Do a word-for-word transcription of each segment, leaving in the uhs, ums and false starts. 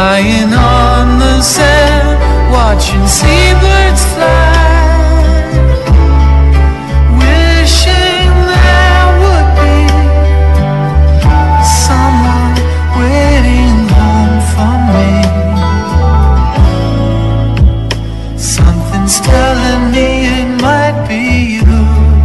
lying on the sand, watching seabirds fly, wishing there would be someone waiting home for me. Something's telling me it might be you.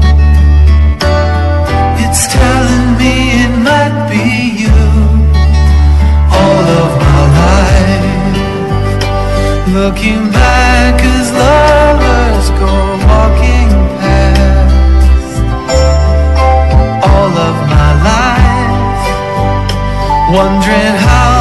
It's telling me it might be you. All of my life, looking back as lovers go walking past. All of my life, wondering how